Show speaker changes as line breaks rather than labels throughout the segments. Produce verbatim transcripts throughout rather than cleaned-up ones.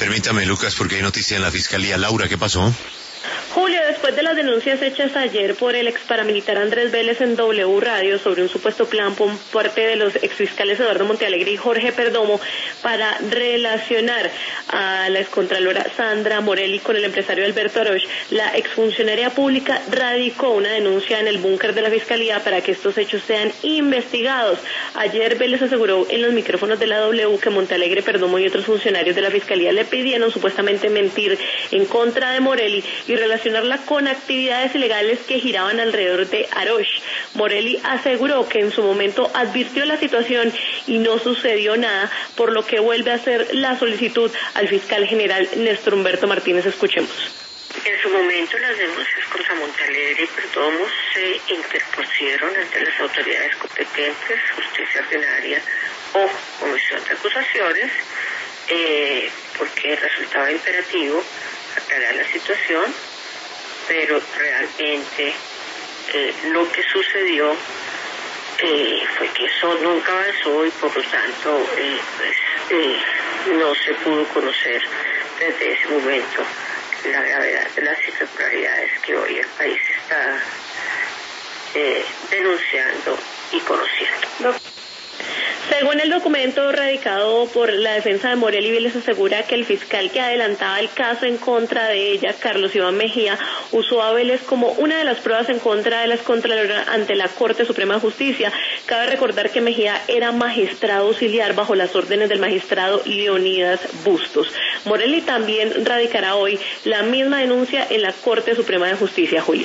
Permítame, Lucas, porque hay noticia en la Fiscalía. Laura, ¿qué pasó?
Julio, después de las denuncias hechas ayer por el ex paramilitar Andrés Vélez en W Radio sobre un supuesto plan por parte de los exfiscales Eduardo Montealegre y Jorge Perdomo para relacionar a la excontralora Sandra Morelli con el empresario Alberto Arosh, la exfuncionaria pública radicó una denuncia en el búnker de la Fiscalía para que estos hechos sean investigados. Ayer Vélez aseguró en los micrófonos de la W que Montealegre, Perdomo y otros funcionarios de la Fiscalía le pidieron supuestamente mentir en contra de Morelli y relacionarla con actividades ilegales que giraban alrededor de Arosh. Morelli aseguró que en su momento advirtió la situación y no sucedió nada, por lo que vuelve a hacer la solicitud al fiscal general Néstor Humberto Martínez. Escuchemos.
En su momento las denuncias contra Montealegre y Perdomo se interpusieron ante las autoridades competentes, justicia ordinaria o comisión de acusaciones, eh, porque resultaba imperativo aclarar la situación, pero realmente eh, lo que sucedió eh, fue que eso nunca avanzó y por lo tanto eh, pues, eh, no se pudo conocer desde ese momento la gravedad de las irregularidades que hoy el país está eh, denunciando y conociendo.
No. Según el documento radicado por la defensa de Morelli, Vélez asegura que el fiscal que adelantaba el caso en contra de ella, Carlos Iván Mejía, usó a Vélez como una de las pruebas en contra de la excontralora ante la Corte Suprema de Justicia. Cabe recordar que Mejía era magistrado auxiliar bajo las órdenes del magistrado Leonidas Bustos. Morelli también radicará hoy la misma denuncia en la Corte Suprema de Justicia, Julio.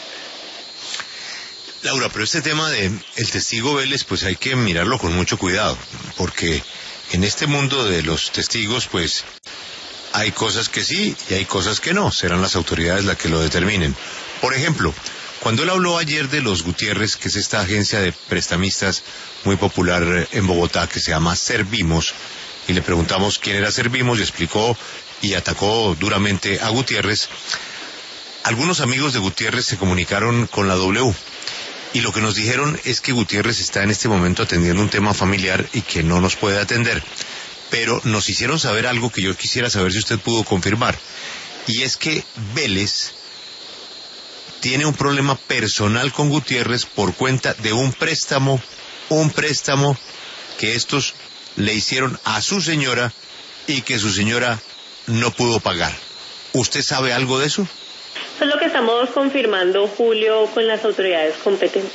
Laura, pero este tema de el testigo Vélez, pues hay que mirarlo con mucho cuidado, porque en este mundo de los testigos, pues hay cosas que sí y hay cosas que no, serán las autoridades las que lo determinen. Por ejemplo, cuando él habló ayer de los Gutiérrez, que es esta agencia de prestamistas muy popular en Bogotá, que se llama Servimos, y le preguntamos quién era Servimos, y explicó y atacó duramente a Gutiérrez, algunos amigos de Gutiérrez se comunicaron con la W, y lo que nos dijeron es que Gutiérrez está en este momento atendiendo un tema familiar y que no nos puede atender. Pero nos hicieron saber algo que yo quisiera saber si usted pudo confirmar. Y es que Vélez tiene un problema personal con Gutiérrez por cuenta de un préstamo, un préstamo que estos le hicieron a su señora y que su señora no pudo pagar. ¿Usted sabe algo de eso?
Eso es lo que estamos confirmando, Julio, con las autoridades competentes.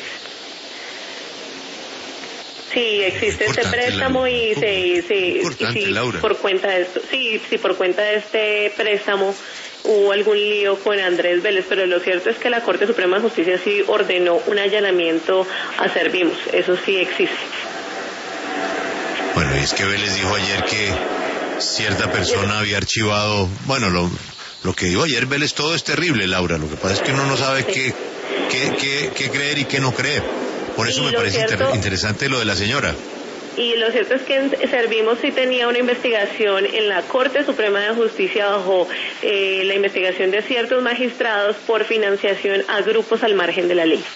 Sí, existe este préstamo
Laura.
y se, se y sí,
Laura.
por cuenta de esto, sí, sí, por cuenta de este préstamo hubo algún lío con Andrés Vélez, pero lo cierto es que la Corte Suprema de Justicia sí ordenó un allanamiento a Servimos, eso sí existe.
Bueno, y es que Vélez dijo ayer que cierta persona había archivado, bueno, lo Lo que dijo ayer Vélez, todo es terrible, Laura. Lo que pasa es que uno no sabe sí. qué, qué, qué, qué creer y qué no creer. Por eso y me parece cierto, inter interesante lo de la señora.
Y lo cierto es que en Servimos sí tenía una investigación en la Corte Suprema de Justicia bajo eh, la investigación de ciertos magistrados por financiación a grupos al margen de la ley.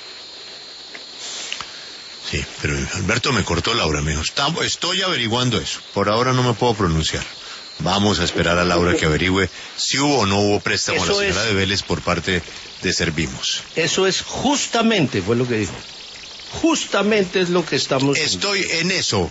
Sí, pero Alberto me cortó, Laura. Me dijo, estoy averiguando eso. Por ahora no me puedo pronunciar. Vamos a esperar a Laura que averigüe si hubo o no hubo préstamo eso a la señora es, de Vélez por parte de Servimos.
Eso es justamente, fue lo que dijo. Justamente es lo que estamos...
Estoy en eso.